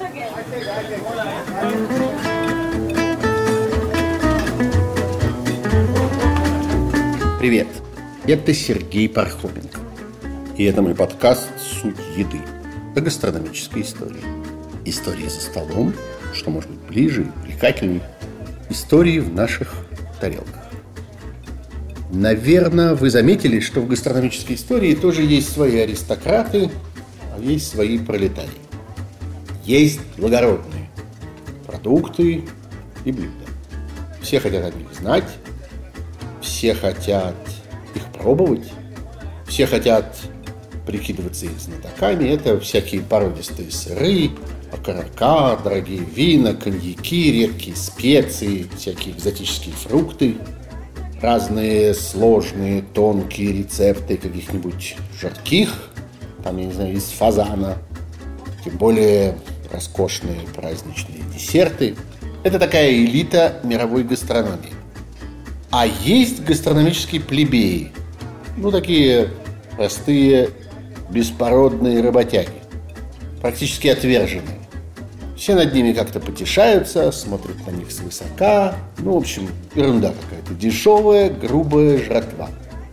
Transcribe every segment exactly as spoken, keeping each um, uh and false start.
Привет, это Сергей Пархоменко. И это мой подкаст «Суть еды» о гастрономической истории. Истории за столом, что может быть ближе и увлекательней. Истории в наших тарелках. Наверное, вы заметили, что в гастрономической истории тоже есть свои аристократы, а есть свои пролетарии. Есть благородные продукты и блюда. Все хотят о них знать, все хотят их пробовать, все хотят прикидываться их знатоками. Это всякие породистые сыры, окорока, дорогие вина, коньяки, редкие специи, всякие экзотические фрукты, разные сложные, тонкие рецепты каких-нибудь жарких, там, я не знаю, из фазана, тем более роскошные праздничные десерты. Это такая элита мировой гастрономии. А есть гастрономические плебеи, ну, такие простые, беспородные работяги, практически отверженные. Все над ними как-то потешаются, смотрят на них свысока. Ну, в общем, ерунда какая-то. Дешевая, грубая жратва.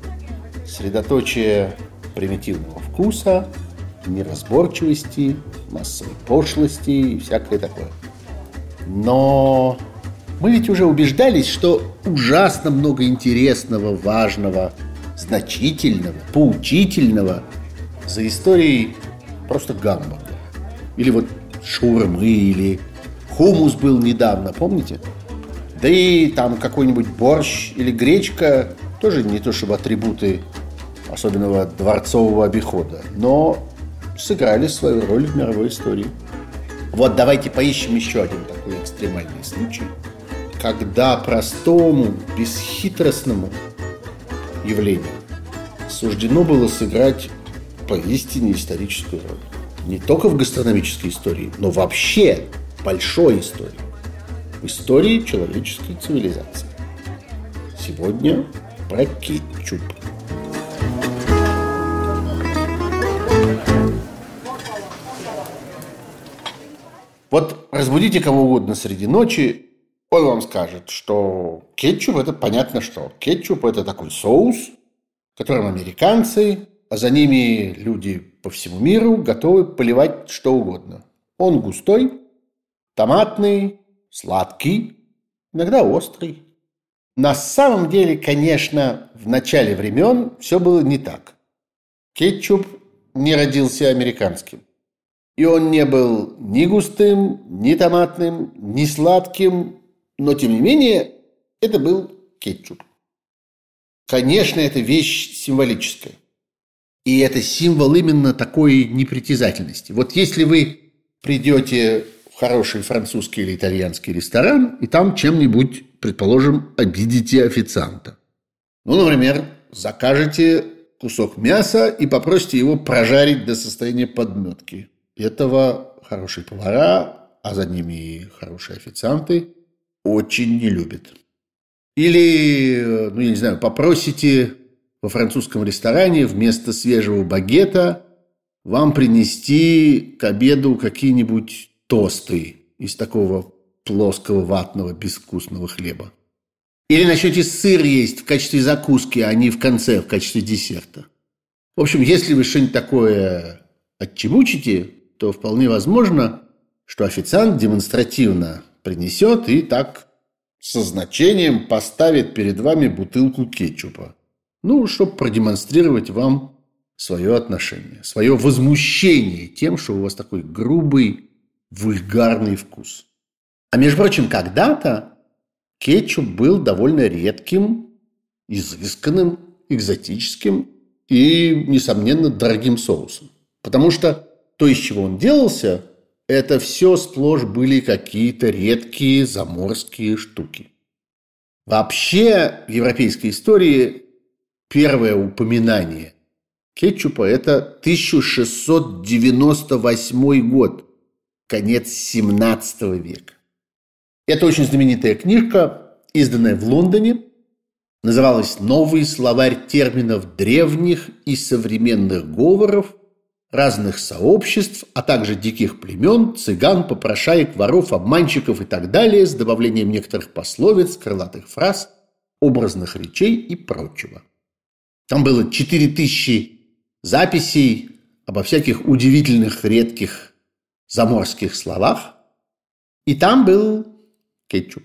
Средоточие примитивного вкуса, неразборчивости, массовой пошлости и всякое такое. Но мы ведь уже убеждались, что ужасно много интересного, важного, значительного, поучительного за историей просто гамбургера. Или вот шаурмы, или хумус был недавно, помните? Да и там какой-нибудь борщ или гречка тоже не то чтобы атрибуты особенного дворцового обихода, но сыграли свою роль в мировой истории. Вот давайте поищем еще один такой экстремальный случай, когда простому, бесхитростному явлению суждено было сыграть поистине историческую роль. Не только в гастрономической истории, но вообще большой истории. В истории человеческой цивилизации. Сегодня про кетчуп. Вот разбудите кого угодно среди ночи, он вам скажет, что кетчуп – это понятно что. Кетчуп – это такой соус, которым американцы, а за ними люди по всему миру готовы поливать что угодно. Он густой, томатный, сладкий, иногда острый. На самом деле, конечно, в начале времен все было не так. Кетчуп не родился американским. И он не был ни густым, ни томатным, ни сладким, но, тем не менее, это был кетчуп. Конечно, это вещь символическая. И это символ именно такой непритязательности. Вот если вы придете в хороший французский или итальянский ресторан, и там чем-нибудь, предположим, обидите официанта. Ну, например, закажете кусок мяса и попросите его прожарить до состояния подметки. Этого хорошие повара, а за ними и хорошие официанты, очень не любят. Или, ну, я не знаю, попросите во французском ресторане вместо свежего багета вам принести к обеду какие-нибудь тосты из такого плоского ватного безвкусного хлеба. Или начнете сыр есть в качестве закуски, а не в конце в качестве десерта. В общем, если вы что-нибудь такое отчебучите, то вполне возможно, что официант демонстративно принесет и так со значением поставит перед вами бутылку кетчупа. Ну, чтобы продемонстрировать вам свое отношение, свое возмущение тем, что у вас такой грубый, вульгарный вкус. А между прочим, когда-то кетчуп был довольно редким, изысканным, экзотическим и, несомненно, дорогим соусом. Потому что то, из чего он делался, это все сплошь были какие-то редкие заморские штуки. Вообще, в европейской истории первое упоминание кетчупа – это тысяча шестьсот девяносто восьмой год, конец семнадцатого века. Это очень знаменитая книжка, изданная в Лондоне, называлась «Новый словарь терминов древних и современных говоров разных сообществ, а также диких племен, цыган, попрошаек, воров, обманщиков и так далее, с добавлением некоторых пословиц, крылатых фраз, образных речей и прочего. Там было четыре тысячи записей обо всяких удивительных, редких заморских словах, и там был кетчуп.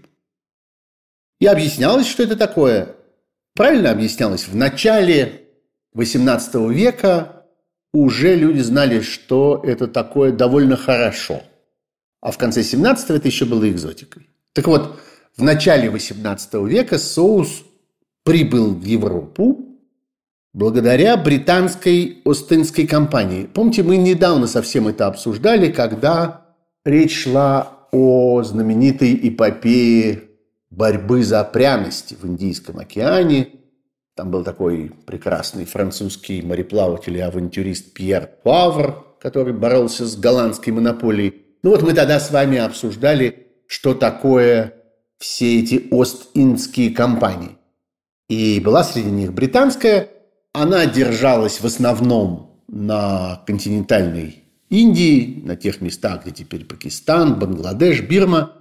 И объяснялось, что это такое. Правильно объяснялось. В начале восемнадцатого века уже люди знали, что это такое довольно хорошо. А в конце семнадцатого это еще было экзотикой. Так вот, в начале восемнадцатого века соус прибыл в Европу благодаря британской Остинской компании. Помните, мы недавно совсем это обсуждали, когда речь шла о знаменитой эпопее борьбы за пряности в Индийском океане. Там был такой прекрасный французский мореплаватель и авантюрист Пьер Пуавр, который боролся с голландской монополией. Ну вот мы тогда с вами обсуждали, что такое все эти Ост-Индские компании. И была среди них британская. Она держалась в основном на континентальной Индии, на тех местах, где теперь Пакистан, Бангладеш, Бирма.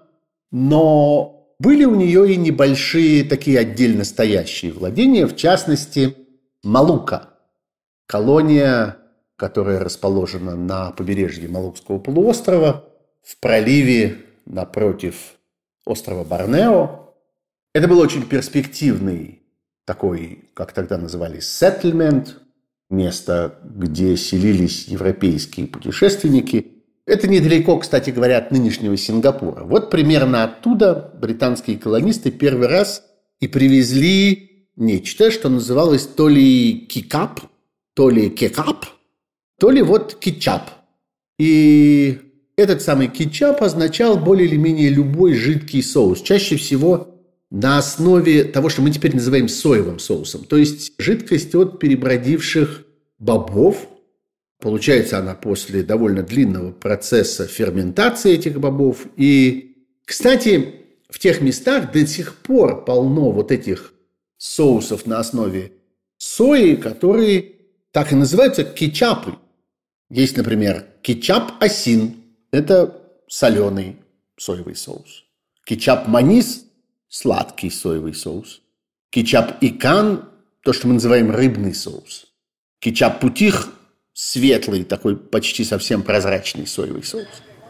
Но были у нее и небольшие такие отдельно стоящие владения, в частности, Малукка. Колония, которая расположена на побережье Малукского полуострова, в проливе напротив острова Борнео. Это был очень перспективный такой, как тогда называли, settlement, место, где селились европейские путешественники. Это недалеко, кстати говоря, от нынешнего Сингапура. Вот примерно оттуда британские колонисты первый раз и привезли нечто, что называлось то ли кикап, то ли кекап, то ли вот кетчап. И этот самый кетчап означал более или менее любой жидкий соус. Чаще всего на основе того, что мы теперь называем соевым соусом. То есть жидкость от перебродивших бобов. Получается она после довольно длинного процесса ферментации этих бобов. И, кстати, в тех местах до сих пор полно вот этих соусов на основе сои, которые так и называются кетчапы. Есть, например, кетчап-осин. Это соленый соевый соус. Кетчап-манис – сладкий соевый соус. Кетчап-икан – то, что мы называем рыбный соус. Кетчап-путих – светлый, такой почти совсем прозрачный соевый соус.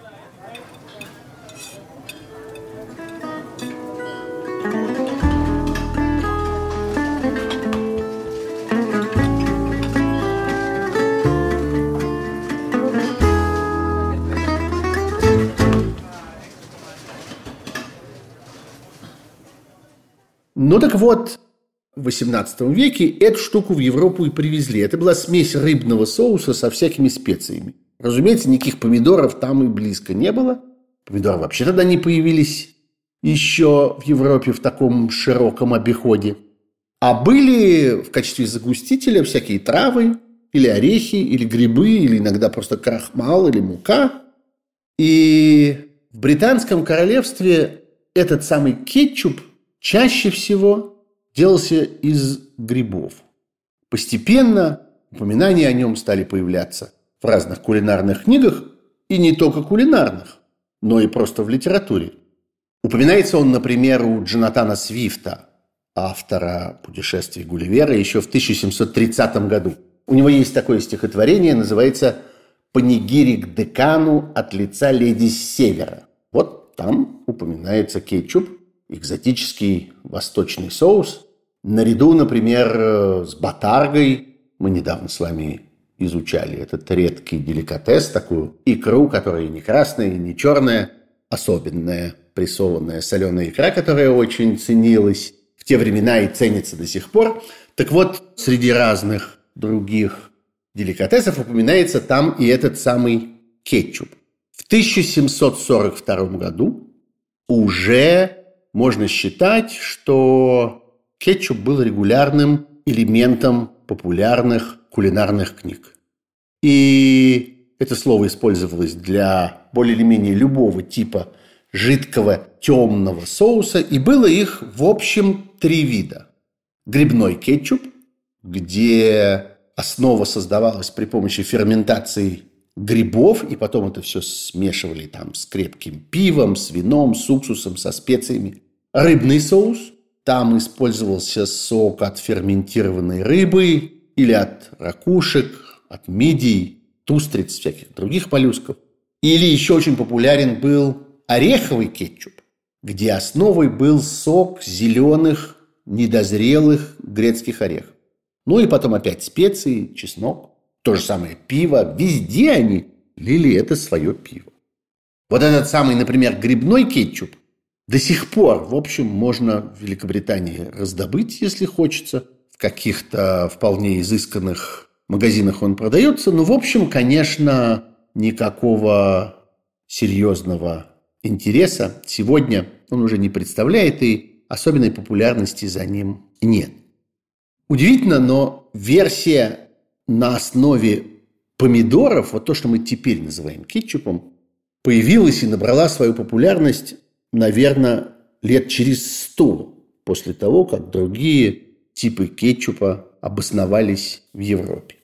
Ну так вот, в восемнадцатом веке эту штуку в Европу и привезли. Это была смесь рыбного соуса со всякими специями. Разумеется, никаких помидоров там и близко не было. Помидоры вообще тогда не появились еще в Европе в таком широком обиходе. А были в качестве загустителя всякие травы, или орехи, или грибы, или иногда просто крахмал, или мука. И в Британском королевстве этот самый кетчуп чаще всего делался из грибов. Постепенно упоминания о нем стали появляться в разных кулинарных книгах, и не только кулинарных, но и просто в литературе. Упоминается он, например, у Джонатана Свифта, автора «Путешествий Гулливера», еще в тысяча семьсот тридцатом году. У него есть такое стихотворение, называется «Панигирик декану от лица леди с севера». Вот там упоминается кетчуп, экзотический восточный соус, наряду, например, с ботаргой. Мы недавно с вами изучали этот редкий деликатес, такую икру, которая не красная, не черная, особенная прессованная соленая икра, которая очень ценилась в те времена и ценится до сих пор. Так вот, среди разных других деликатесов упоминается там и этот самый кетчуп. В тысяча семьсот сорок втором году уже можно считать, что кетчуп был регулярным элементом популярных кулинарных книг. И это слово использовалось для более или менее любого типа жидкого темного соуса, и было их, в общем, три вида. Грибной кетчуп, где основа создавалась при помощи ферментации грибов, и потом это все смешивали там с крепким пивом, с вином, с уксусом, со специями. Рыбный соус. Там использовался сок от ферментированной рыбы или от ракушек, от мидий, устриц, всяких других моллюсков. Или еще очень популярен был ореховый кетчуп, где основой был сок зеленых, недозрелых грецких орехов. Ну и потом опять специи, чеснок. То же самое пиво. Везде они лили это свое пиво. Вот этот самый, например, грибной кетчуп до сих пор, в общем, можно в Великобритании раздобыть, если хочется. В каких-то вполне изысканных магазинах он продается. Но, в общем, конечно, никакого серьезного интереса сегодня он уже не представляет, и особенной популярности за ним нет. Удивительно, но версия на основе помидоров, вот то, что мы теперь называем кетчупом, появилась и набрала свою популярность, наверное, лет через сто после того, как другие типы кетчупа обосновались в Европе.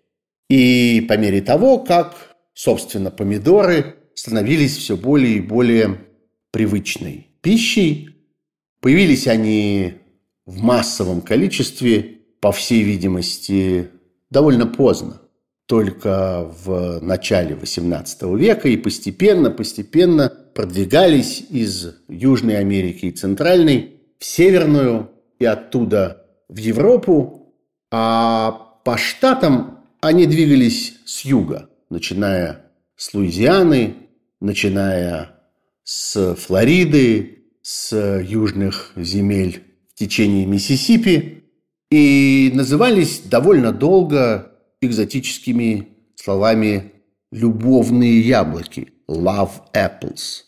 И по мере того, как, собственно, помидоры становились все более и более привычной пищей, появились они в массовом количестве, по всей видимости, довольно поздно, только в начале восемнадцатого века, и постепенно, постепенно продвигались из Южной Америки и Центральной в Северную и оттуда в Европу, а по штатам они двигались с юга, начиная с Луизианы, начиная с Флориды, с южных земель в течение Миссисипи, и назывались довольно долго экзотическими словами «любовные яблоки» – «love apples».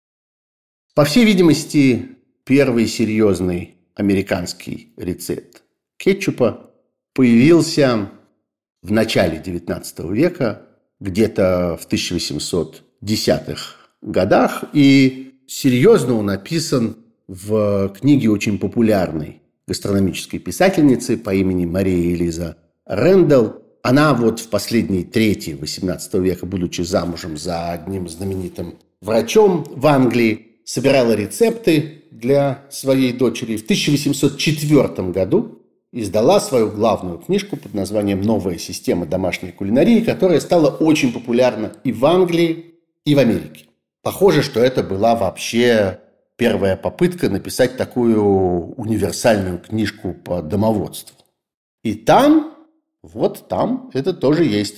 По всей видимости, первый серьезный американский рецепт кетчупа появился в начале девятнадцатого века, где-то в тысяча восемьсот десятых годах, и серьезно он написан в книге очень популярной гастрономической писательницы по имени Мария Элиза Рэндалл. Она вот в последней трети восемнадцатого века, будучи замужем за одним знаменитым врачом в Англии, собирала рецепты для своей дочери. В тысяча восемьсот четвёртом году издала свою главную книжку под названием «Новая система домашней кулинарии», которая стала очень популярна и в Англии, и в Америке. Похоже, что это была вообще первая попытка написать такую универсальную книжку по домоводству. И там, вот там это тоже есть.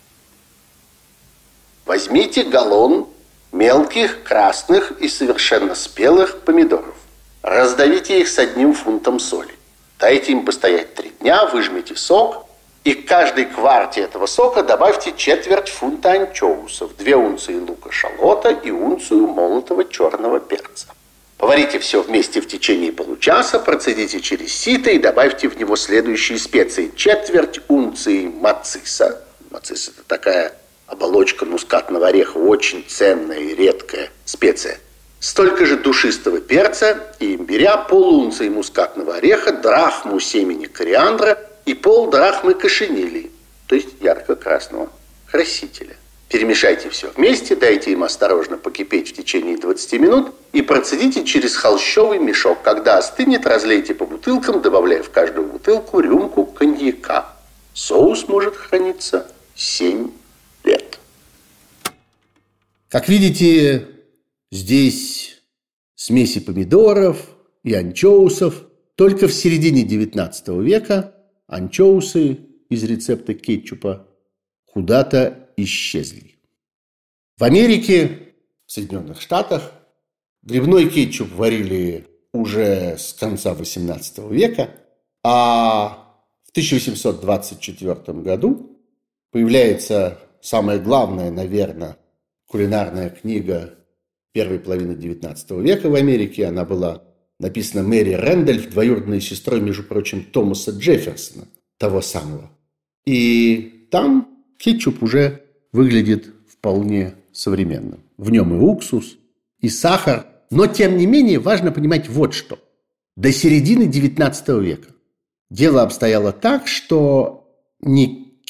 Возьмите галлон мелких, красных и совершенно спелых помидоров. Раздавите их с одним фунтом соли. Дайте им постоять три дня, выжмите сок, и к каждой кварте этого сока добавьте четверть фунта анчоусов, две унции лука-шалота и унцию молотого черного перца. Поварите все вместе в течение получаса, процедите через сито и добавьте в него следующие специи. Четверть унции мациса. Мацис – это такая оболочка мускатного ореха, очень ценная и редкая специя. Столько же душистого перца и имбиря, полунции мускатного ореха, драхму семени кориандра и полдрахмы кошенилии, то есть ярко-красного красителя. Перемешайте все вместе, дайте им осторожно покипеть в течение двадцати минут и процедите через холщовый мешок. Когда остынет, разлейте по бутылкам, добавляя в каждую бутылку рюмку коньяка. Соус может храниться семь лет. Как видите, здесь смеси помидоров и анчоусов. Только в середине девятнадцатого века анчоусы из рецепта кетчупа куда-то исчезли. В Америке, в Соединенных Штатах, грибной кетчуп варили уже с конца восемнадцатого века, а в тысяча восемьсот двадцать четвёртом году появляется самая главная, наверное, кулинарная книга первой половины девятнадцатого века в Америке. Она была написана Мэри Рэндольф, двоюродной сестрой, между прочим, Томаса Джефферсона, того самого. И там кетчуп уже выглядит вполне современным. В нем и уксус, и сахар. Но, тем не менее, важно понимать вот что. До середины девятнадцатого века дело обстояло так, что ни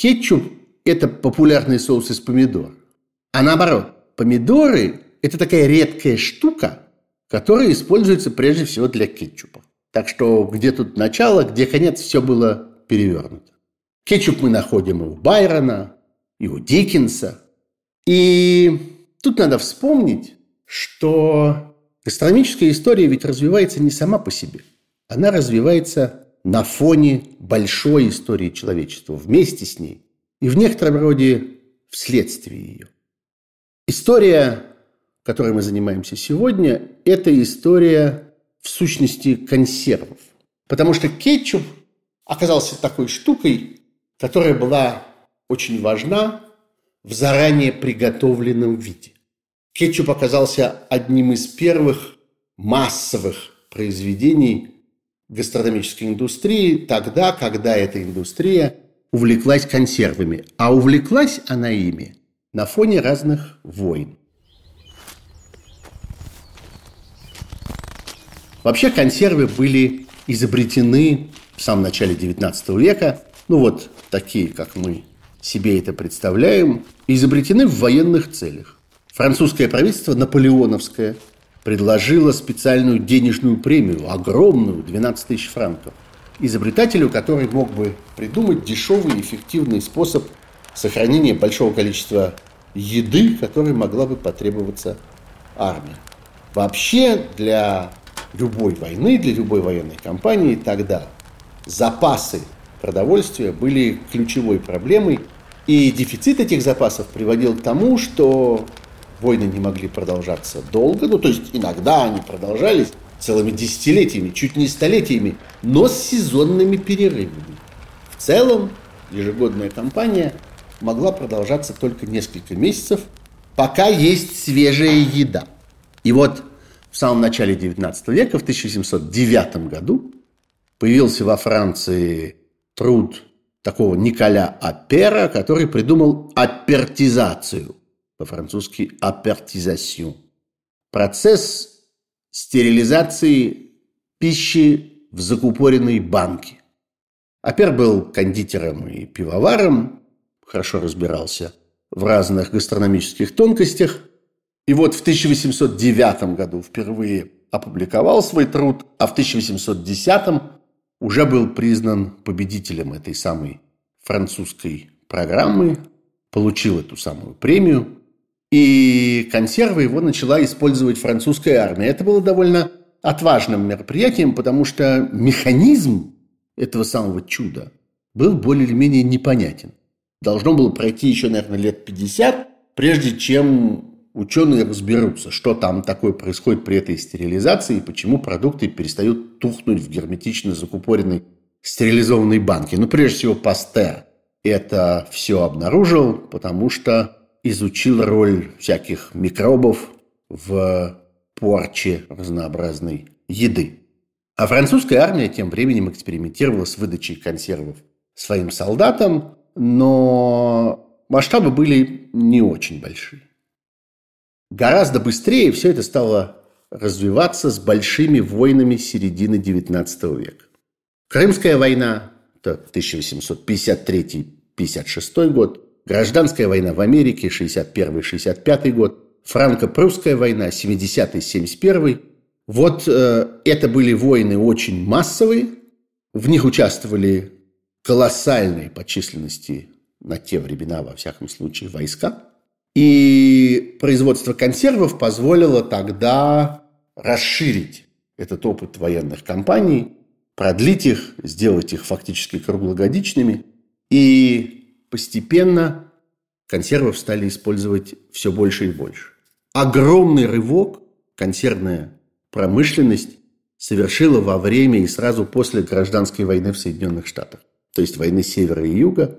кетчуп – это популярный соус из помидор. А наоборот, помидоры – это такая редкая штука, которая используется прежде всего для кетчупа. Так что где тут начало, где конец, все было перевернуто. Кетчуп мы находим и у Байрона, и у Диккенса. И тут надо вспомнить, что гастрономическая история ведь развивается не сама по себе. Она развивается на фоне большой истории человечества, вместе с ней и в некотором роде вследствие ее. История, которой мы занимаемся сегодня, это история, в сущности, консервов. Потому что кетчуп оказался такой штукой, которая была очень важна в заранее приготовленном виде. Кетчуп оказался одним из первых массовых произведений гастрономической индустрии тогда, когда эта индустрия увлеклась консервами. А увлеклась она ими на фоне разных войн. Вообще консервы были изобретены в самом начале девятнадцатого века, ну вот такие, как мы себе это представляем, изобретены в военных целях. Французское правительство, наполеоновское, предложило специальную денежную премию, огромную, двенадцать тысяч франков, изобретателю, который мог бы придумать дешевый и эффективный способ сохранения большого количества еды, которой могла бы потребоваться армии. Вообще для любой войны, для любой военной кампании тогда запасы продовольствия были ключевой проблемой, и дефицит этих запасов приводил к тому, что войны не могли продолжаться долго, ну то есть иногда они продолжались целыми десятилетиями, чуть не столетиями, но с сезонными перерывами. В целом ежегодная кампания могла продолжаться только несколько месяцев, пока есть свежая еда. И вот в самом начале девятнадцатого века, в тысяча восемьсот девятом году, появился во Франции труд такого Николя Апера, который придумал апертизацию, по-французски апертизation. Процесс стерилизации пищи в закупоренной банке. Апер был кондитером и пивоваром, хорошо разбирался в разных гастрономических тонкостях. И вот в тысяча восемьсот девятом году впервые опубликовал свой труд, а в тысяча восемьсот десятом уже был признан победителем этой самой французской программы, получил эту самую премию. И консервы его начала использовать французская армия. Это было довольно отважным мероприятием, потому что механизм этого самого чуда был более или менее непонятен. Должно было пройти еще, наверное, лет пятьдесят, прежде чем ученые разберутся, что там такое происходит при этой стерилизации и почему продукты перестают тухнуть в герметично закупоренной стерилизованной банке. Ну, прежде всего, Пастер это все обнаружил, потому что изучил роль всяких микробов в порче разнообразной еды. А французская армия тем временем экспериментировала с выдачей консервов своим солдатам, но масштабы были не очень большие. Гораздо быстрее все это стало развиваться с большими войнами середины девятнадцатого века. Крымская война, это тысяча восемьсот пятьдесят третий — пятьдесят шестой год, Гражданская война в Америке, шестьдесят первый — шестьдесят пятый год, Франко-прусская война, семидесятый — семьдесят первый. Вот э, это были войны очень массовые, в них участвовали колоссальные по численности на те времена, во всяком случае, войска. И производство консервов позволило тогда расширить этот опыт военных кампаний, продлить их, сделать их фактически круглогодичными. И постепенно консервов стали использовать все больше и больше. Огромный рывок консервная промышленность совершила во время и сразу после гражданской войны в Соединенных Штатах. То есть войны севера и юга.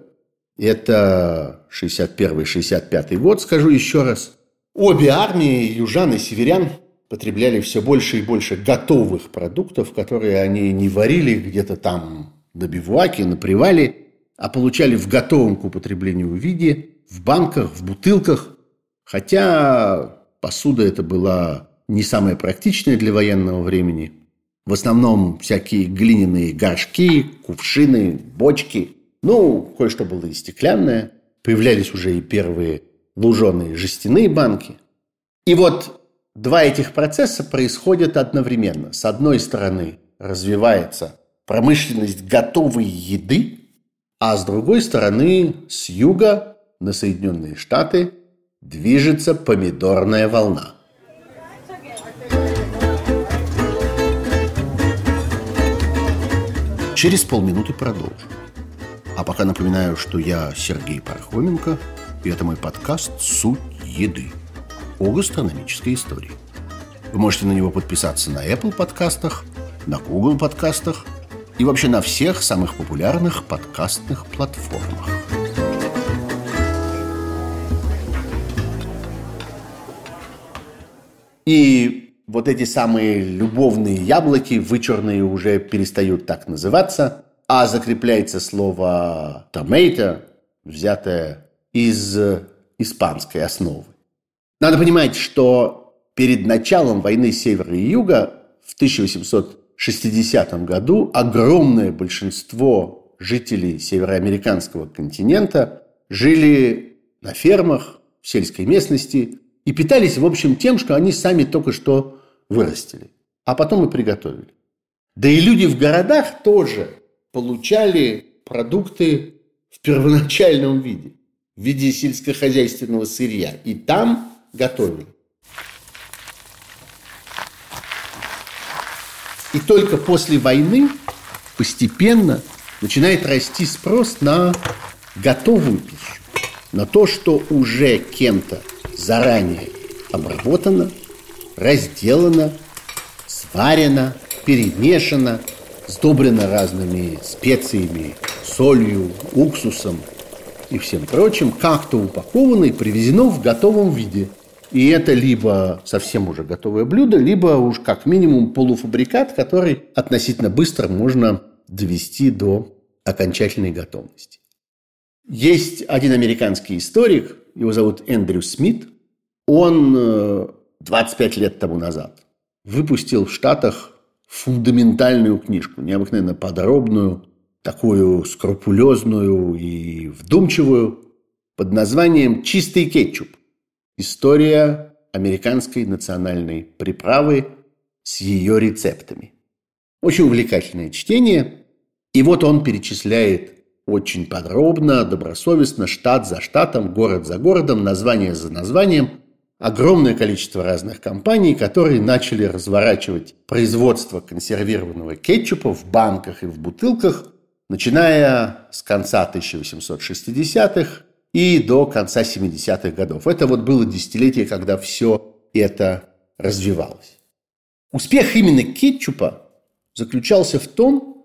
Это шестьдесят первый — шестьдесят пятый год, скажу еще раз. Обе армии, южан и северян, потребляли все больше и больше готовых продуктов, которые они не варили где-то там на бивуаке, на привале, а получали в готовом к употреблению виде, в банках, в бутылках. Хотя посуда эта была не самая практичная для военного времени. В основном всякие глиняные горшки, кувшины, бочки. Ну, кое-что было и стеклянное. Появлялись уже и первые луженые жестяные банки. И вот два этих процесса происходят одновременно. С одной стороны развивается промышленность готовой еды, а с другой стороны с юга на Соединенные Штаты движется помидорная волна. Через полминуты продолжим. А пока напоминаю, что я Сергей Пархоменко, и это мой подкаст «Суть еды» о гастрономической истории. Вы можете на него подписаться на Apple подкастах, на Google подкастах и вообще на всех самых популярных подкастных платформах. И вот эти самые любовные яблоки, вычурные, уже перестают так называться, а закрепляется слово tomato, взятое из испанской основы. Надо понимать, что перед началом войны Севера и Юга в тысяча восемьсот шестидесятом году огромное большинство жителей североамериканского континента жили на фермах, в сельской местности и питались, в общем, тем, что они сами только что вырастили, а потом и приготовили. Да и люди в городах тоже получали продукты в первоначальном виде, в виде сельскохозяйственного сырья, и там готовили. И только после войны постепенно начинает расти спрос на готовую пищу, на то, что уже кем-то заранее обработано, разделано, сварено, перемешано, сдобрено разными специями, солью, уксусом и всем прочим, как-то упаковано и привезено в готовом виде. И это либо совсем уже готовое блюдо, либо уж как минимум полуфабрикат, который относительно быстро можно довести до окончательной готовности. Есть один американский историк, его зовут Эндрю Смит. Он двадцать пять лет тому назад выпустил в Штатах фундаментальную книжку, необыкновенно подробную, такую скрупулезную и вдумчивую, под названием «Чистый кетчуп. История американской национальной приправы с ее рецептами». Очень увлекательное чтение. И вот он перечисляет очень подробно, добросовестно, штат за штатом, город за городом, название за названием, огромное количество разных компаний, которые начали разворачивать производство консервированного кетчупа в банках и в бутылках, начиная с конца тысяча восемьсот шестидесятых и до конца семидесятых годов. Это вот было десятилетие, когда все это развивалось. Успех именно кетчупа заключался в том,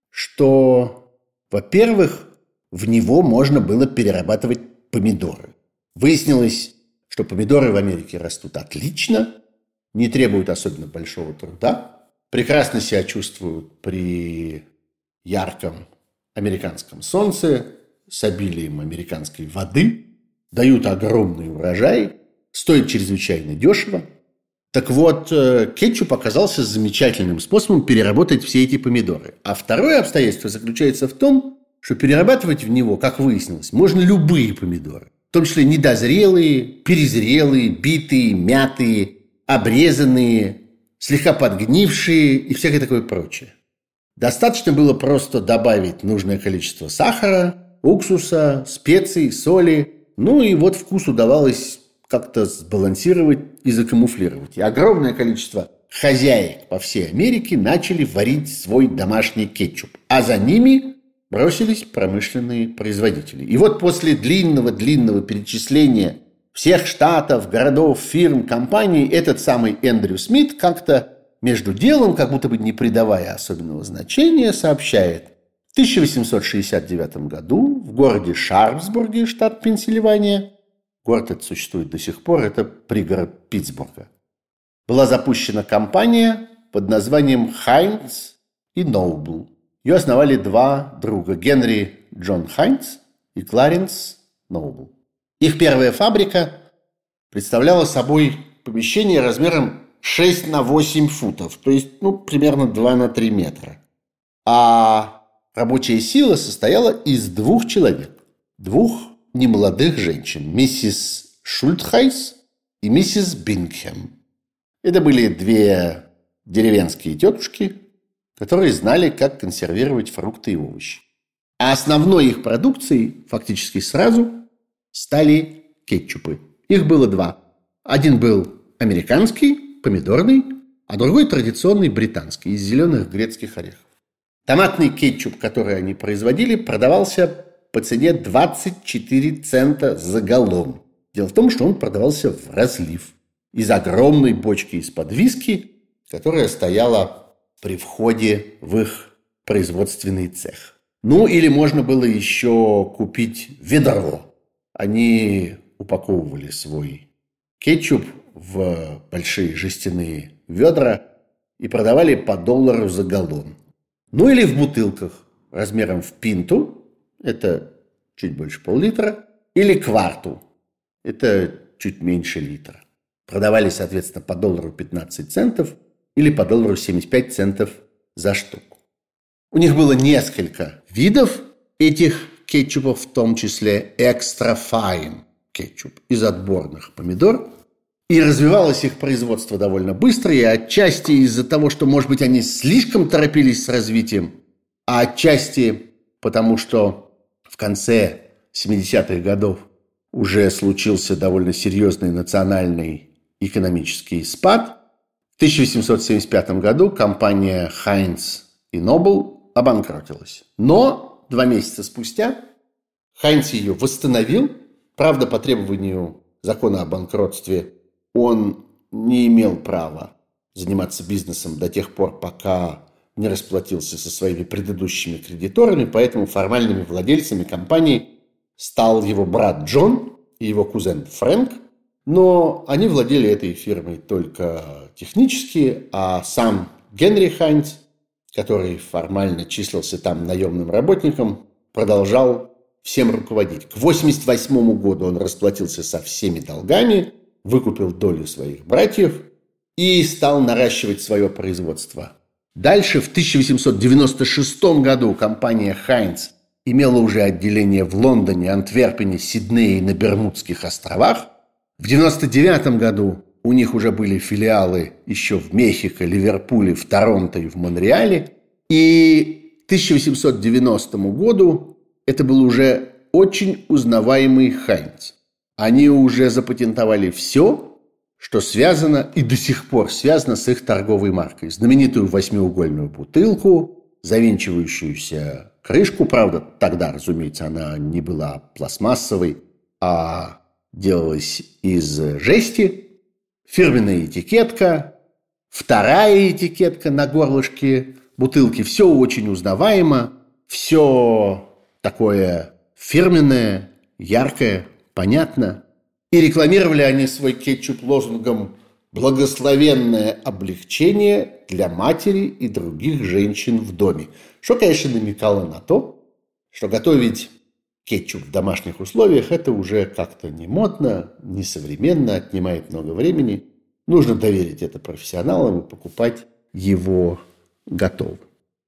что, во-первых, в него можно было перерабатывать помидоры. Выяснилось, что помидоры в Америке растут отлично, не требуют особенно большого труда, прекрасно себя чувствуют при ярком американском солнце, с обилием американской воды, дают огромный урожай, стоят чрезвычайно дешево. Так вот, кетчуп оказался замечательным способом переработать все эти помидоры. А второе обстоятельство заключается в том, что перерабатывать в него, как выяснилось, можно любые помидоры. В том числе недозрелые, перезрелые, битые, мятые, обрезанные, слегка подгнившие и всякое такое прочее. Достаточно было просто добавить нужное количество сахара, уксуса, специй, соли. Ну и вот вкус удавалось как-то сбалансировать и закамуфлировать. И огромное количество хозяек по всей Америке начали варить свой домашний кетчуп. А за ними бросились промышленные производители. И вот после длинного-длинного перечисления всех штатов, городов, фирм, компаний, этот самый Эндрю Смит как-то между делом, как будто бы не придавая особенного значения, сообщает: в тысяча восемьсот шестьдесят девятом году в городе Шарпсбурге, штат Пенсильвания, город этот существует до сих пор, это пригород Питтсбурга, была запущена компания под названием Хайнц и Ноубл. Ее основали два друга, Генри Джон Хайнц и Кларенс Ноубл. Их первая фабрика представляла собой помещение размером шесть на восемь футов, то есть ну, примерно два на три метра. А рабочая сила состояла из двух человек. Двух немолодых женщин. Миссис Шультхайс и миссис Бингхэм. Это были две деревенские тетушки, которые знали, как консервировать фрукты и овощи. А основной их продукцией фактически сразу стали кетчупы. Их было два. Один был американский, помидорный, а другой традиционный британский, из зеленых грецких орехов. Томатный кетчуп, который они производили, продавался по цене двадцать четыре цента за галлон. Дело в том, что он продавался в разлив из огромной бочки из-под виски, которая стояла при входе в их производственный цех. Ну, или можно было еще купить ведро. Они упаковывали свой кетчуп в большие жестяные ведра и продавали по доллару за галлон. Ну, или в бутылках размером в пинту, это чуть больше пол-литра, или кварту, это чуть меньше литра. Продавали, соответственно, по доллару пятнадцать центов или по доллару семьдесят пять центов за штуку. У них было несколько видов этих кетчупов, в том числе extra fine кетчуп из отборных помидор. И развивалось их производство довольно быстро, и отчасти из-за того, что, может быть, они слишком торопились с развитием, а отчасти потому, что в конце семидесятых годов уже случился довольно серьезный национальный экономический спад. В тысяча восемьсот семьдесят пятом году компания Heinz и Noble обанкротилась. Но два месяца спустя Heinz ее восстановил. Правда, по требованию закона о банкротстве он не имел права заниматься бизнесом до тех пор, пока не расплатился со своими предыдущими кредиторами, поэтому формальными владельцами компании стал его брат Джон и его кузен Фрэнк, но они владели этой фирмой только технически, а сам Генри Хайнц, который формально числился там наемным работником, продолжал всем руководить. К восемьдесят восьмому году он расплатился со всеми долгами, выкупил долю своих братьев и стал наращивать свое производство. Дальше, в тысяча восемьсот девяносто шестом году, компания Heinz имела уже отделение в Лондоне, Антверпене, Сиднее и на Бермудских островах. В девяносто девятом году у них уже были филиалы еще в Мехико, Ливерпуле, в Торонто и в Монреале. И к тысяча восемьсот девяностому году это был уже очень узнаваемый Heinz. Они уже запатентовали все, что связано и до сих пор связано с их торговой маркой. Знаменитую восьмиугольную бутылку, завинчивающуюся крышку. Правда, тогда, разумеется, она не была пластмассовой, а делалась из жести. Фирменная этикетка, вторая этикетка на горлышке бутылки. Все очень узнаваемо, все такое фирменное, яркое, понятно. И рекламировали они свой кетчуп лозунгом «Благословенное облегчение для матери и других женщин в доме». Что, конечно, намекало на то, что готовить кетчуп в домашних условиях – это уже как-то не модно, не современно, отнимает много времени. Нужно доверить это профессионалам и покупать его готовым.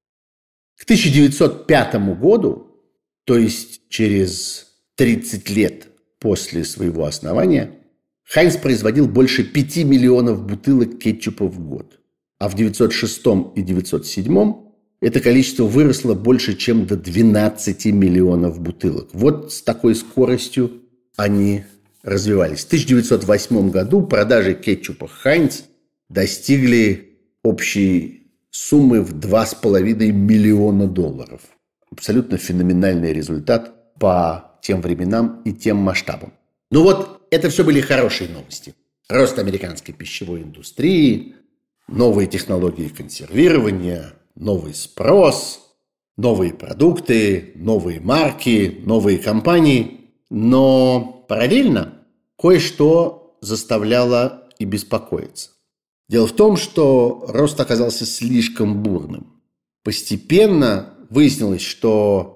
К тысяча девятьсот пятому году, то есть через тридцать лет после своего основания, Хайнц производил больше пяти миллионов бутылок кетчупа в год. А в девятьсот шестом и девятьсот седьмом это количество выросло больше, чем до двенадцати миллионов бутылок. Вот с такой скоростью они развивались. В тысяча девятьсот восьмом году продажи кетчупа Хайнц достигли общей суммы в два с половиной миллиона долларов. Абсолютно феноменальный результат по тем временам и тем масштабам. Ну вот, это все были хорошие новости. Рост американской пищевой индустрии, новые технологии консервирования, новый спрос, новые продукты, новые марки, новые компании. Но параллельно кое-что заставляло и беспокоиться. Дело в том, что рост оказался слишком бурным. Постепенно выяснилось, что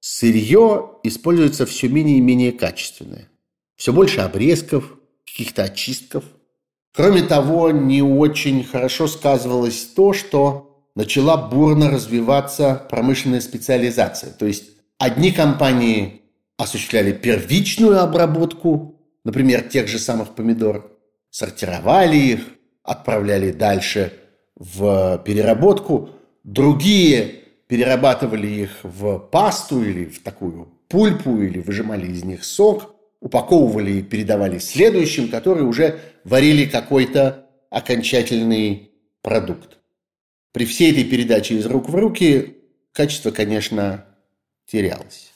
сырье используется все менее и менее качественное. Все больше обрезков, каких-то очистков. Кроме того, не очень хорошо сказывалось то, что начала бурно развиваться промышленная специализация. То есть одни компании осуществляли первичную обработку, например, тех же самых помидор, сортировали их, отправляли дальше в переработку. Другие перерабатывали их в пасту или в такую пульпу, или выжимали из них сок, упаковывали и передавали следующим, которые уже варили какой-то окончательный продукт. При всей этой передаче из рук в руки качество, конечно, терялось.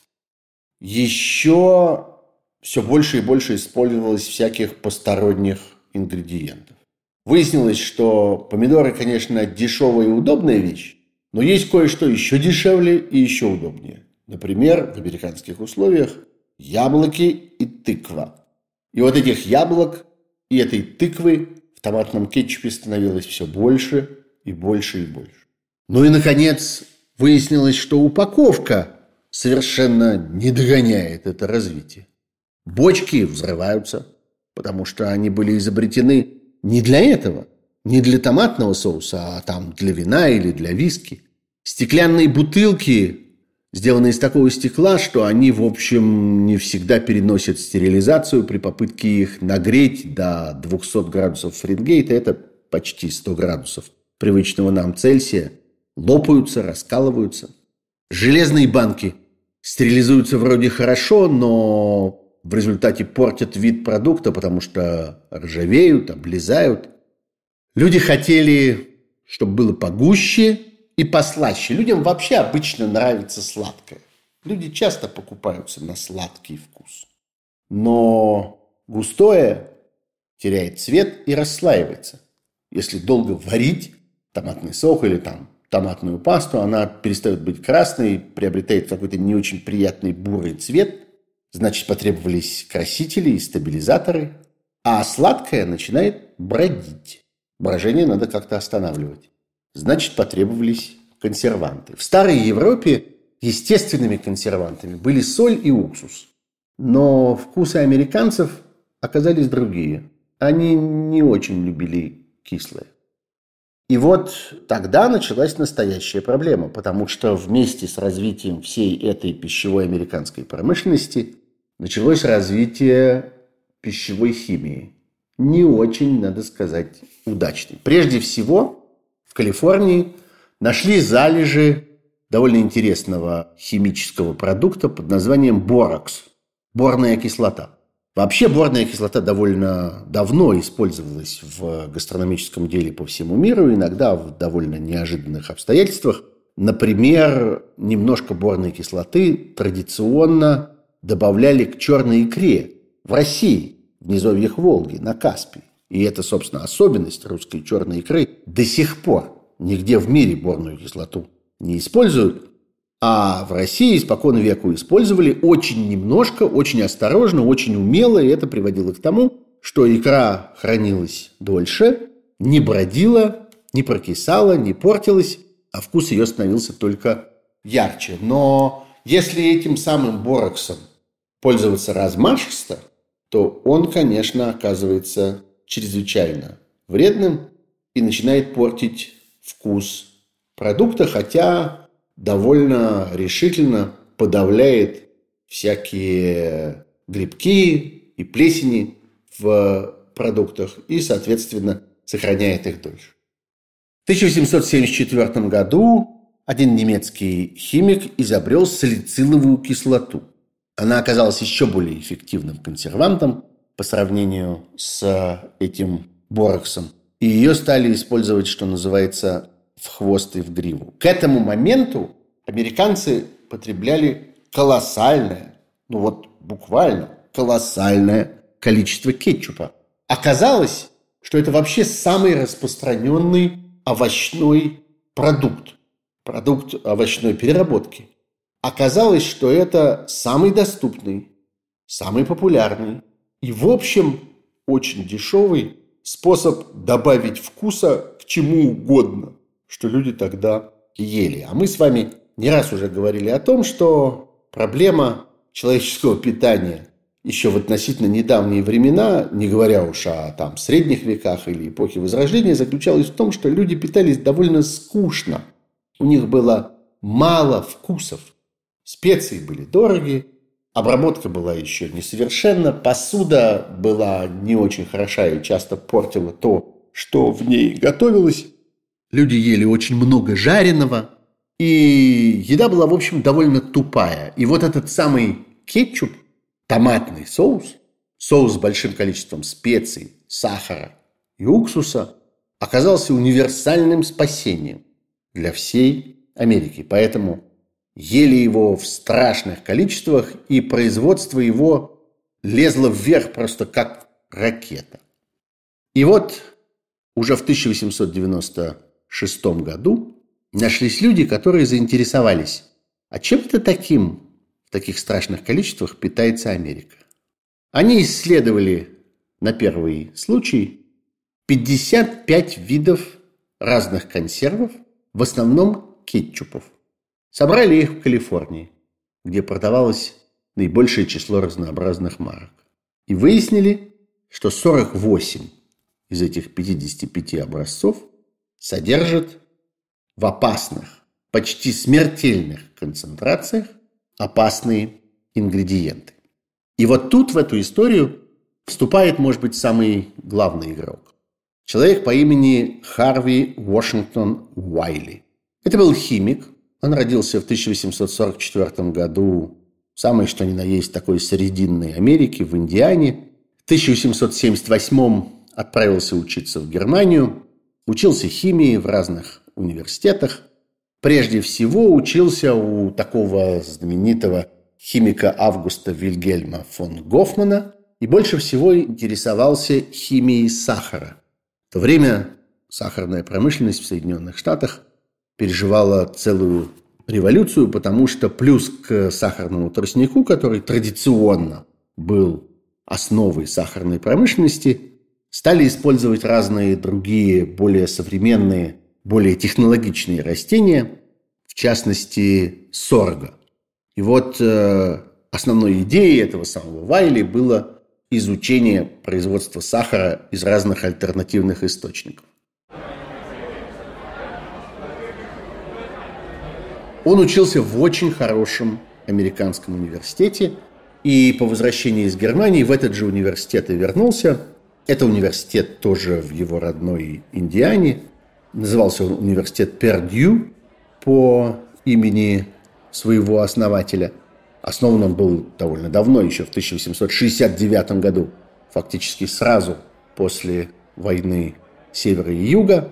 Еще все больше и больше использовалось всяких посторонних ингредиентов. Выяснилось, что помидоры, конечно, дешевая и удобная вещь, но есть кое-что еще дешевле и еще удобнее. Например, в американских условиях яблоки и тыква. И вот этих яблок и этой тыквы в томатном кетчупе становилось все больше и больше и больше. Ну и, наконец, выяснилось, что упаковка совершенно не догоняет это развитие. Бочки взрываются, потому что они были изобретены не для этого, не для томатного соуса, а там для вина или для виски. Стеклянные бутылки сделаны из такого стекла, что они, в общем, не всегда переносят стерилизацию при попытке их нагреть до двухсот градусов Фаренгейта. Это почти сто градусов привычного нам Цельсия. Лопаются, раскалываются. Железные банки стерилизуются вроде хорошо, но в результате портят вид продукта, потому что ржавеют, облезают. Люди хотели, чтобы было погуще и послаще. Людям вообще обычно нравится сладкое. Люди часто покупаются на сладкий вкус. Но густое теряет цвет и расслаивается. Если долго варить томатный сок или там томатную пасту, она перестает быть красной, приобретает какой-то не очень приятный бурый цвет. Значит, потребовались красители и стабилизаторы. А сладкое начинает бродить. Брожение надо как-то останавливать. Значит, потребовались консерванты. В старой Европе естественными консервантами были соль и уксус. Но вкусы американцев оказались другие. Они не очень любили кислое. И вот тогда началась настоящая проблема, потому что вместе с развитием всей этой пищевой американской промышленности началось развитие пищевой химии. Не очень, надо сказать, удачной. Прежде всего, в Калифорнии нашли залежи довольно интересного химического продукта под названием боракс – борная кислота. Вообще борная кислота довольно давно использовалась в гастрономическом деле по всему миру, иногда в довольно неожиданных обстоятельствах. Например, немножко борной кислоты традиционно добавляли к черной икре в России, в низовьях Волги, на Каспии. И это, собственно, особенность русской черной икры. До сих пор нигде в мире борную кислоту не используют, а в России испокон веку использовали очень немножко, очень осторожно, очень умело, и это приводило к тому, что икра хранилась дольше, не бродила, не прокисала, не портилась, а вкус ее становился только ярче. Но если этим самым бораксом пользоваться размашисто, то он, конечно, оказывается чрезвычайно вредным и начинает портить вкус продукта, хотя довольно решительно подавляет всякие грибки и плесени в продуктах и, соответственно, сохраняет их дольше. В тысяча восемьсот семьдесят четвёртом году один немецкий химик изобрел салициловую кислоту. Она оказалась еще более эффективным консервантом по сравнению с этим бораксом. И ее стали использовать, что называется, в хвост и в гриву. К этому моменту американцы потребляли колоссальное, ну вот буквально колоссальное количество кетчупа. Оказалось, что это вообще самый распространенный овощной продукт. Продукт овощной переработки. Оказалось, что это самый доступный, самый популярный и, в общем, очень дешевый способ добавить вкуса к чему угодно, что люди тогда ели. А мы с вами не раз уже говорили о том, что проблема человеческого питания еще в относительно недавние времена, не говоря уж о там, средних веках или эпохе Возрождения, заключалась в том, что люди питались довольно скучно. У них было мало вкусов. Специи были дороги, обработка была еще несовершенна, посуда была не очень хороша и часто портила то, что в ней готовилось. Люди ели очень много жареного, и еда была, в общем, довольно тупая. И вот этот самый кетчуп, томатный соус, соус с большим количеством специй, сахара и уксуса, оказался универсальным спасением для всей Америки. Поэтому ели его в страшных количествах, и производство его лезло вверх просто как ракета. И вот уже в тысяча восемьсот девяносто шестом году нашлись люди, которые заинтересовались, а чем это таким в таких страшных количествах питается Америка. Они исследовали на первый случай пятьдесят пять видов разных консервов, в основном кетчупов. Собрали их в Калифорнии, где продавалось наибольшее число разнообразных марок. И выяснили, что сорок восемь из этих пятидесяти пяти образцов содержат в опасных, почти смертельных концентрациях опасные ингредиенты. И вот тут в эту историю вступает, может быть, самый главный игрок. Человек по имени Харви Вашингтон Уайли. Это был химик. Он родился в тысяча восемьсот сорок четвёртом году, самой что ни на есть такой срединной Америки, в Индиане. В тысяча восемьсот семьдесят восьмом отправился учиться в Германию. Учился химии в разных университетах. Прежде всего учился у такого знаменитого химика Августа Вильгельма фон Гофмана и больше всего интересовался химией сахара. В то время сахарная промышленность в Соединенных Штатах переживала целую революцию, потому что плюс к сахарному тростнику, который традиционно был основой сахарной промышленности, стали использовать разные другие, более современные, более технологичные растения, в частности, сорго. И вот э, основной идеей этого самого Уайли было изучение производства сахара из разных альтернативных источников. Он учился в очень хорошем американском университете, и по возвращении из Германии в этот же университет и вернулся. Это университет тоже в его родной Индиане. Назывался он университет Пердью по имени своего основателя. Основан он был довольно давно, еще в тысяча восемьсот шестьдесят девятом году, фактически сразу после войны Севера и Юга.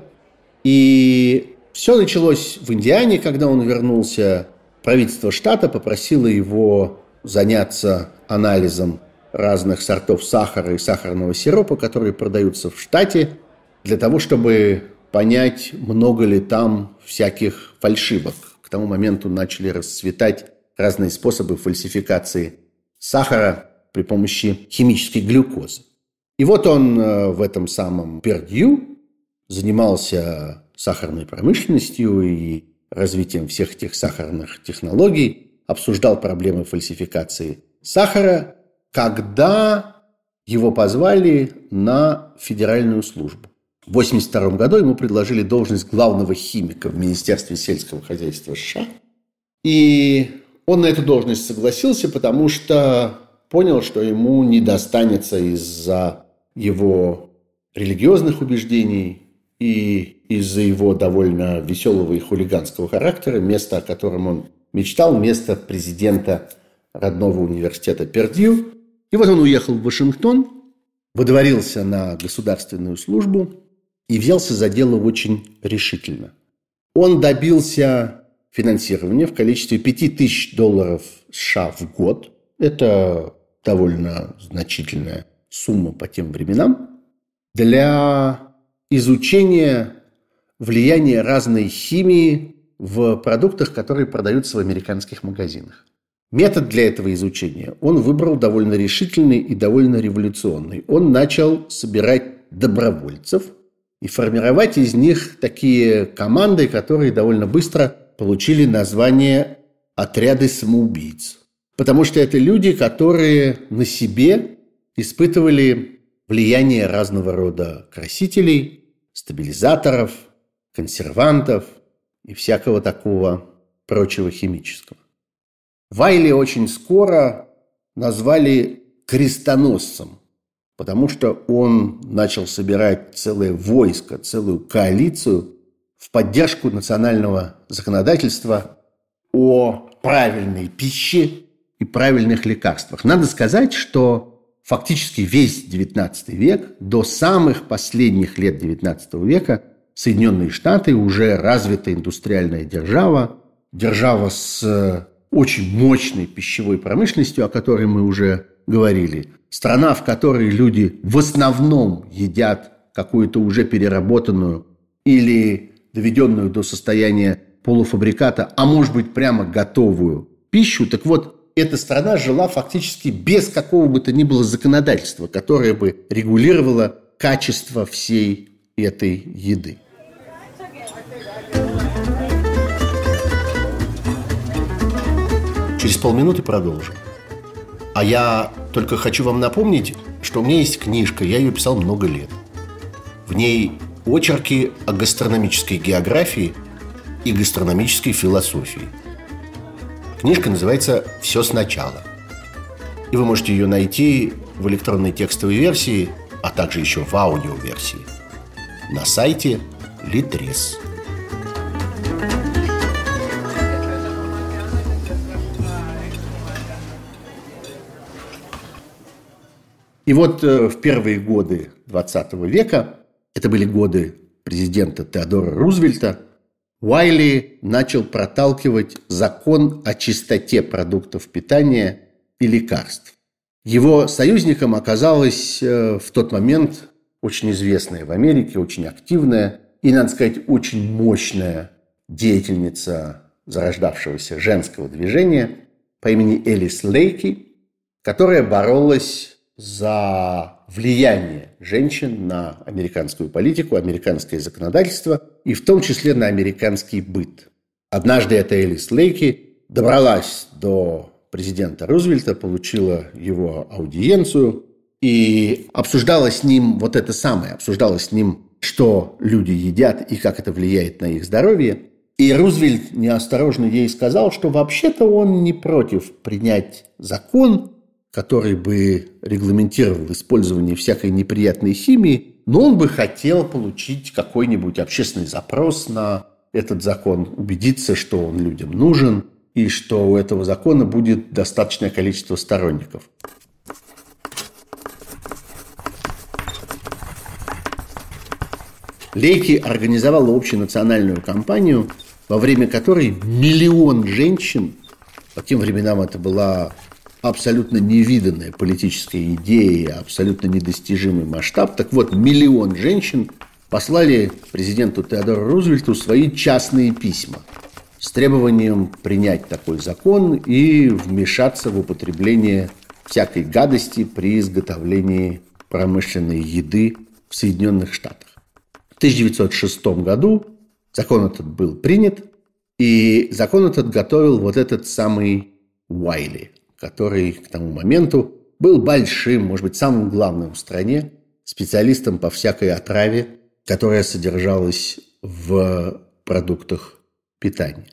И все началось в Индиане, когда он вернулся. Правительство штата попросило его заняться анализом разных сортов сахара и сахарного сиропа, которые продаются в штате, для того, чтобы понять, много ли там всяких фальшивок. К тому моменту начали расцветать разные способы фальсификации сахара при помощи химической глюкозы. И вот он в этом самом Пердью занимался сахарной промышленностью и развитием всех этих сахарных технологий, обсуждал проблемы фальсификации сахара, когда его позвали на федеральную службу. В восемьдесят втором году ему предложили должность главного химика в Министерстве сельского хозяйства США. И он на эту должность согласился, потому что понял, что ему не достанется из-за его религиозных убеждений и из-за его довольно веселого и хулиганского характера место, о котором он мечтал, место президента родного университета Пердью. И вот он уехал в Вашингтон, выдворился на государственную службу и взялся за дело очень решительно. Он добился финансирования в количестве пяти тысяч долларов США в год. Это довольно значительная сумма по тем временам. Для изучения влияния разной химии в продуктах, которые продаются в американских магазинах. Метод для этого изучения он выбрал довольно решительный и довольно революционный. Он начал собирать добровольцев и формировать из них такие команды, которые довольно быстро получили название «отряды самоубийц». Потому что это люди, которые на себе испытывали влияние разного рода красителей, стабилизаторов, консервантов и всякого такого прочего химического. Вайли очень скоро назвали крестоносцем, потому что он начал собирать целое войско, целую коалицию в поддержку национального законодательства о правильной пище и правильных лекарствах. Надо сказать, что фактически весь девятнадцатый век, до самых последних лет девятнадцатого века, Соединенные Штаты уже развитая индустриальная держава, держава с очень мощной пищевой промышленностью, о которой мы уже говорили, страна, в которой люди в основном едят какую-то уже переработанную или доведенную до состояния полуфабриката, а может быть прямо готовую пищу. Так вот, эта страна жила фактически без какого бы то ни было законодательства, которое бы регулировало качество всей этой еды. Через полминуты продолжим. А я только хочу вам напомнить, что у меня есть книжка, я ее писал много лет. В ней очерки о гастрономической географии и гастрономической философии. Книжка называется «Все сначала». И вы можете ее найти в электронной текстовой версии, а также еще в аудиоверсии на сайте Литрес. И вот в первые годы двадцатого века, это были годы президента Теодора Рузвельта, Уайли начал проталкивать закон о чистоте продуктов питания и лекарств. Его союзником оказалась в тот момент очень известная в Америке, очень активная и, надо сказать, очень мощная деятельница зарождавшегося женского движения по имени Элис Лейки, которая боролась за влияние женщин на американскую политику, американское законодательство и в том числе на американский быт. Однажды эта Элис Лейки добралась до президента Рузвельта, получила его аудиенцию и обсуждала с ним вот это самое, обсуждала с ним, что люди едят и как это влияет на их здоровье. И Рузвельт неосторожно ей сказал, что вообще-то он не против принять закон, который бы регламентировал использование всякой неприятной химии, но он бы хотел получить какой-нибудь общественный запрос на этот закон, убедиться, что он людям нужен и что у этого закона будет достаточное количество сторонников. Лейки организовала общенациональную кампанию, во время которой миллион женщин, по тем временам это была абсолютно невиданная политическая идея, абсолютно недостижимый масштаб. Так вот, миллион женщин послали президенту Теодору Рузвельту свои частные письма с требованием принять такой закон и вмешаться в употребление всякой гадости при изготовлении промышленной еды в Соединенных Штатах. В тысяча девятьсот шестом году закон этот был принят, и закон этот готовил вот этот самый Уайли, который к тому моменту был большим, может быть, самым главным в стране специалистом по всякой отраве, которая содержалась в продуктах питания.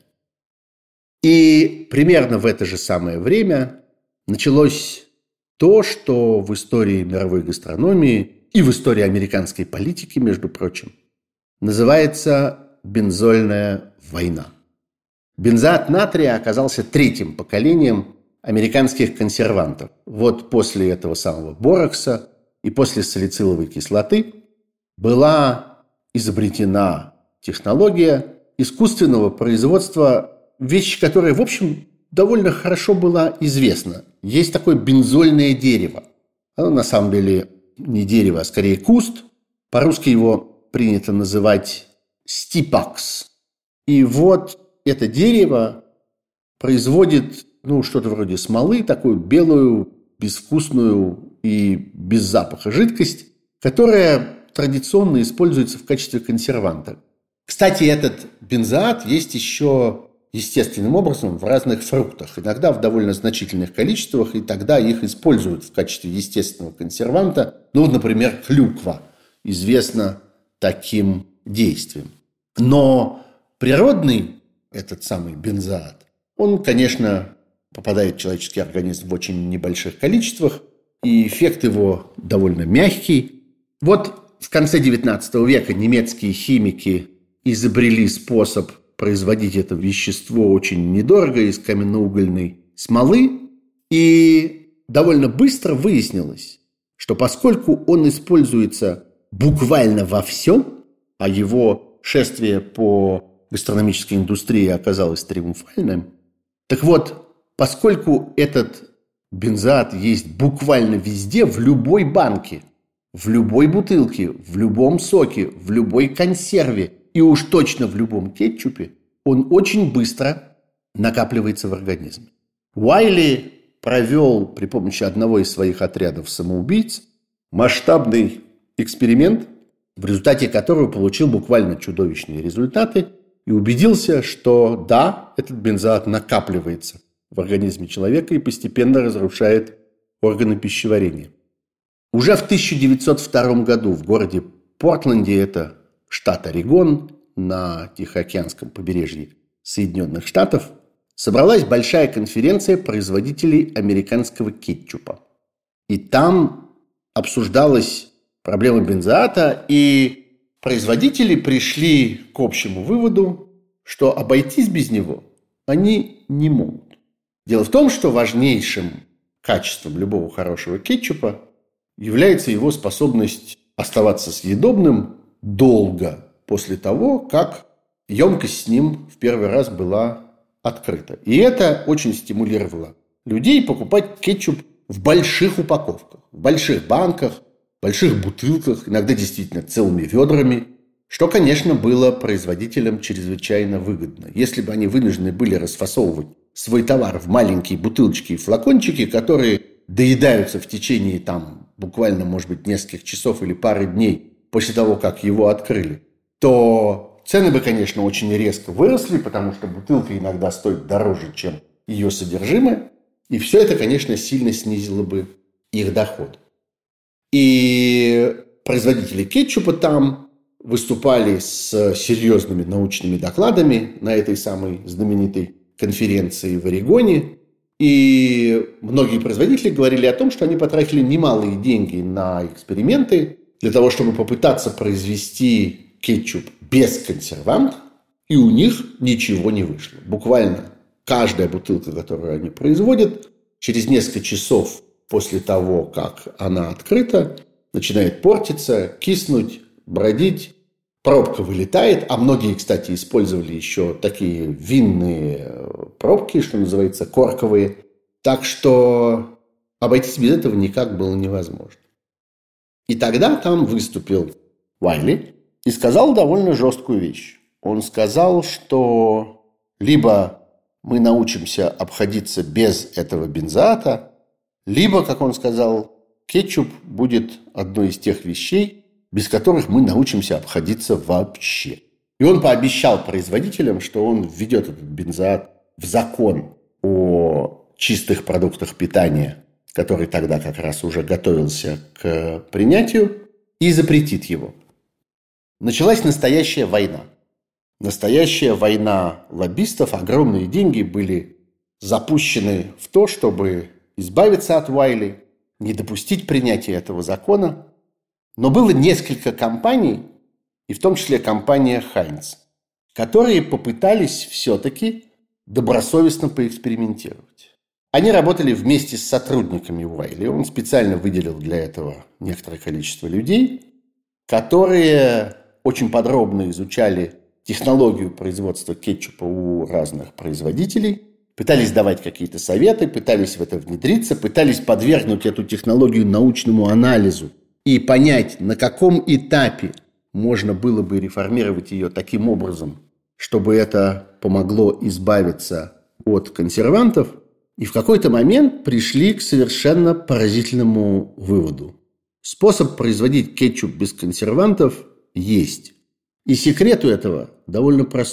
И примерно в это же самое время началось то, что в истории мировой гастрономии и в истории американской политики, между прочим, называется бензольная война. Бензоат натрия оказался третьим поколением американских консервантов. Вот после этого самого борокса и после салициловой кислоты была изобретена технология искусственного производства, вещь, которая, в общем, довольно хорошо была известна. Есть такое бензольное дерево. Оно на самом деле не дерево, а скорее куст. По-русски его принято называть стипакс. И вот это дерево производит ну, что-то вроде смолы, такую белую, безвкусную и без запаха жидкость, которая традиционно используется в качестве консерванта. Кстати, этот бензоат есть еще естественным образом в разных фруктах, иногда в довольно значительных количествах, и тогда их используют в качестве естественного консерванта. Ну, например, клюква известна таким действием. Но природный, этот самый бензоат, он, конечно, попадает в человеческий организм в очень небольших количествах, и эффект его довольно мягкий. Вот в конце девятнадцатого века немецкие химики изобрели способ производить это вещество очень недорого из каменноугольной смолы, и довольно быстро выяснилось, что поскольку он используется буквально во всем, а его шествие по гастрономической индустрии оказалось триумфальным, так вот, поскольку этот бензоат есть буквально везде, в любой банке, в любой бутылке, в любом соке, в любой консерве и уж точно в любом кетчупе, он очень быстро накапливается в организме. Уайли провел при помощи одного из своих отрядов самоубийц масштабный эксперимент, в результате которого получил буквально чудовищные результаты и убедился, что да, этот бензоат накапливается в организме человека и постепенно разрушает органы пищеварения. Уже в тысяча девятьсот втором году в городе Портленде, это штат Орегон, на Тихоокеанском побережье Соединенных Штатов, собралась большая конференция производителей американского кетчупа. И там обсуждалась проблема бензоата, и производители пришли к общему выводу, что обойтись без него они не могут. Дело в том, что важнейшим качеством любого хорошего кетчупа является его способность оставаться съедобным долго после того, как емкость с ним в первый раз была открыта. И это очень стимулировало людей покупать кетчуп в больших упаковках, в больших банках, в больших бутылках, иногда действительно целыми ведрами, что, конечно, было производителям чрезвычайно выгодно. Если бы они вынуждены были расфасовывать свой товар в маленькие бутылочки и флакончики, которые доедаются в течение там буквально, может быть, нескольких часов или пары дней после того, как его открыли, то цены бы, конечно, очень резко выросли, потому что бутылка иногда стоит дороже, чем ее содержимое. И все это, конечно, сильно снизило бы их доход. И производители кетчупа там выступали с серьезными научными докладами на этой самой знаменитой конференции в Орегоне. И многие производители говорили о том, что они потратили немалые деньги на эксперименты для того, чтобы попытаться произвести кетчуп без консервантов, и у них ничего не вышло. Буквально каждая бутылка, которую они производят, через несколько часов после того, как она открыта, начинает портиться, киснуть, бродить, пробка вылетает, а многие, кстати, использовали еще такие винные пробки, что называется, корковые, так что обойтись без этого никак было невозможно. И тогда там выступил Уайли и сказал довольно жесткую вещь. Он сказал, что либо мы научимся обходиться без этого бензоата, либо, как он сказал, кетчуп будет одной из тех вещей, без которых мы научимся обходиться вообще. И он пообещал производителям, что он введет этот бензоат в закон о чистых продуктах питания, который тогда как раз уже готовился к принятию, и запретит его. Началась настоящая война. Настоящая война лоббистов. Огромные деньги были запущены в то, чтобы избавиться от Уайли, не допустить принятия этого закона. Но было несколько компаний, и в том числе компания Хайнц, которые попытались все-таки добросовестно поэкспериментировать. Они работали вместе с сотрудниками Уайли. Он специально выделил для этого некоторое количество людей, которые очень подробно изучали технологию производства кетчупа у разных производителей, пытались давать какие-то советы, пытались в это внедриться, пытались подвергнуть эту технологию научному анализу и понять, на каком этапе можно было бы реформировать ее таким образом, чтобы это помогло избавиться от консервантов. И в какой-то момент пришли к совершенно поразительному выводу. Способ производить кетчуп без консервантов есть. И секрет у этого довольно простой.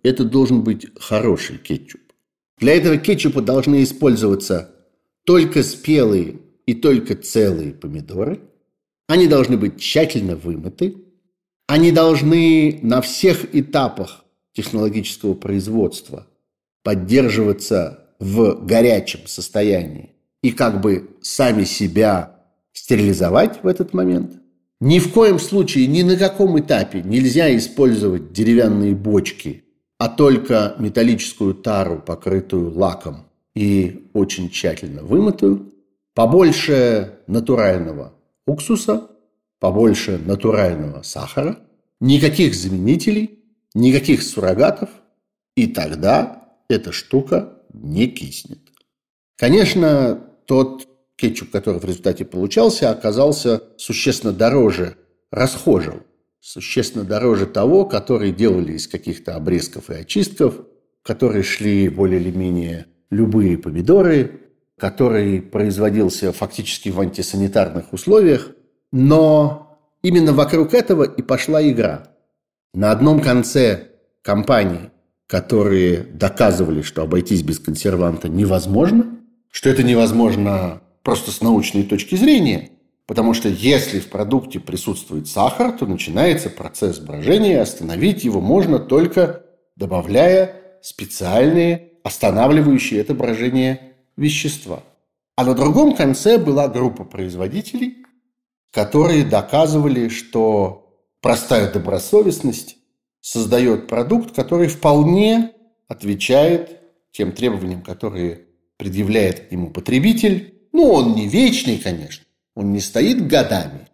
это должен быть хороший кетчуп. Для этого кетчупа должны использоваться только спелые и только целые помидоры. Они должны быть тщательно вымыты. Они должны на всех этапах технологического производства поддерживаться в горячем состоянии и как бы сами себя стерилизовать в этот момент. Ни в коем случае, ни на каком этапе нельзя использовать деревянные бочки, а только металлическую тару, покрытую лаком и очень тщательно вымытую. Побольше натурального уксуса, побольше натурального сахара, никаких заменителей, никаких суррогатов, и тогда эта штука не киснет. Конечно, тот кетчуп, который в результате получался, оказался существенно дороже расхожего, существенно дороже того, который делали из каких-то обрезков и очистков, которые шли более или менее любые помидоры, который производился фактически в антисанитарных условиях. Но именно вокруг этого и пошла игра. На одном конце компании, которые доказывали, что обойтись без консерванта невозможно, что это невозможно просто с научной точки зрения, потому что если в продукте присутствует сахар, то начинается процесс брожения, остановить его можно только добавляя специальные, останавливающие это брожение вещества. А на другом конце была группа производителей, которые доказывали, что простая добросовестность создает продукт, который вполне отвечает тем требованиям, которые предъявляет к нему потребитель. Ну, он не вечный, конечно, он не стоит годами,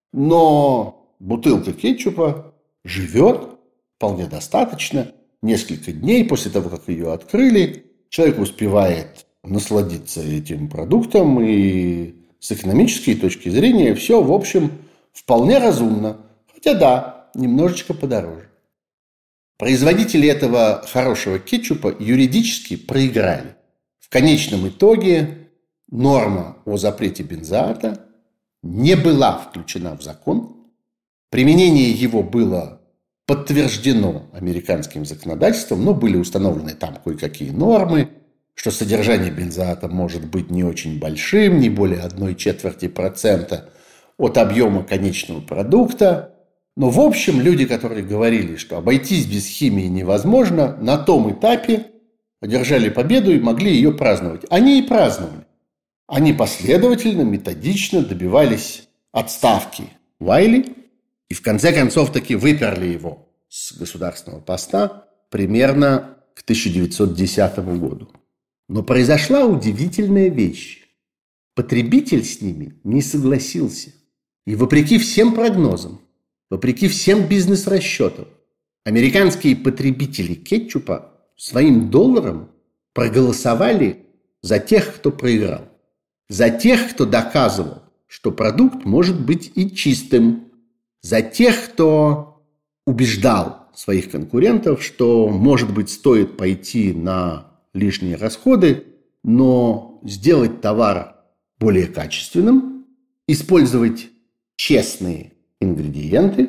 но бутылка кетчупа живет вполне достаточно. Несколько дней после того, как ее открыли, человек успевает насладиться этим продуктом, и с экономической точки зрения все, в общем, вполне разумно. Хотя да, немножечко подороже. Производители этого хорошего кетчупа юридически проиграли. В конечном итоге норма о запрете бензоата не была включена в закон. Применение его было подтверждено американским законодательством, но были установлены там кое-какие нормы, что содержание бензоата может быть не очень большим, не более одной четверти процента от объема конечного продукта. Но в общем люди, которые говорили, что обойтись без химии невозможно, на том этапе одержали победу и могли ее праздновать. Они и праздновали. Они последовательно, методично добивались отставки Уайли и в конце концов таки выперли его с государственного поста примерно к тысяча девятьсот десятому году. Но произошла удивительная вещь. Потребитель с ними не согласился. И вопреки всем прогнозам, вопреки всем бизнес-расчетам, американские потребители кетчупа своим долларом проголосовали за тех, кто проиграл. За тех, кто доказывал, что продукт может быть и чистым. За тех, кто убеждал своих конкурентов, что, может быть, стоит пойти на лишние расходы, но сделать товар более качественным, использовать честные ингредиенты,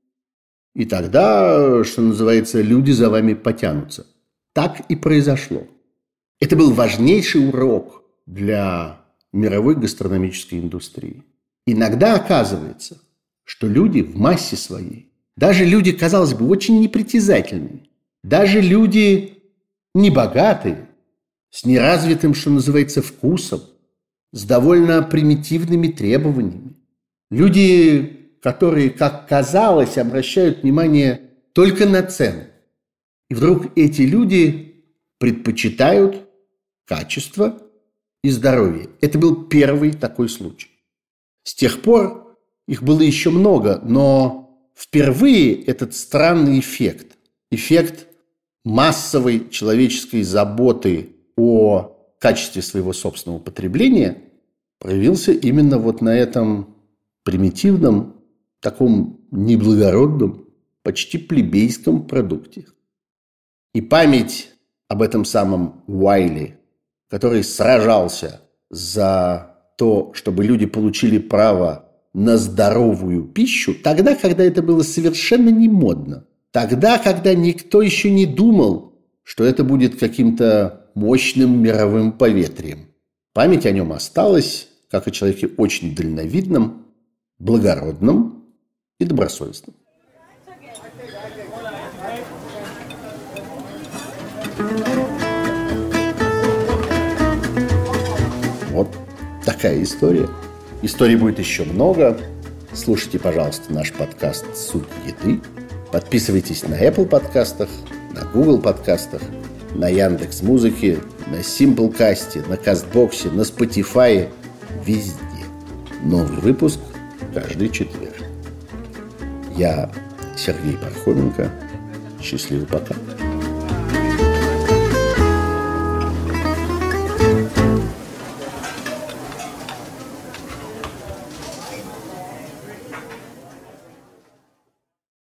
и тогда, что называется, люди за вами потянутся. Так и произошло. Это был важнейший урок для мировой гастрономической индустрии. Иногда оказывается, что люди в массе своей, даже люди, казалось бы, очень непритязательные, даже люди небогатые, с неразвитым, что называется, вкусом, с довольно примитивными требованиями. Люди, которые, как казалось, обращают внимание только на цену. И вдруг эти люди предпочитают качество и здоровье. Это был первый такой случай. С тех пор их было еще много, но впервые этот странный эффект, эффект массовой человеческой заботы о качестве своего собственного потребления проявился именно вот на этом примитивном, таком неблагородном, почти плебейском продукте. И память об этом самом Уайли, который сражался за то, чтобы люди получили право на здоровую пищу, тогда, когда это было совершенно не модно, Тогда, когда никто еще не думал, что это будет каким-то мощным мировым поветрием. Память о нем осталась, как о человеке очень дальновидном, благородном и добросовестном. Вот такая история. Историй будет еще много. Слушайте, пожалуйста, наш подкаст «Суть еды». Подписывайтесь на Apple подкастах, на Google подкастах, на Яндекс.Музыке, на Симплкасте, на Кастбоксе, на Spotify. Везде. Новый выпуск каждый четверг. Я Сергей Пархоменко. Счастливо, пока.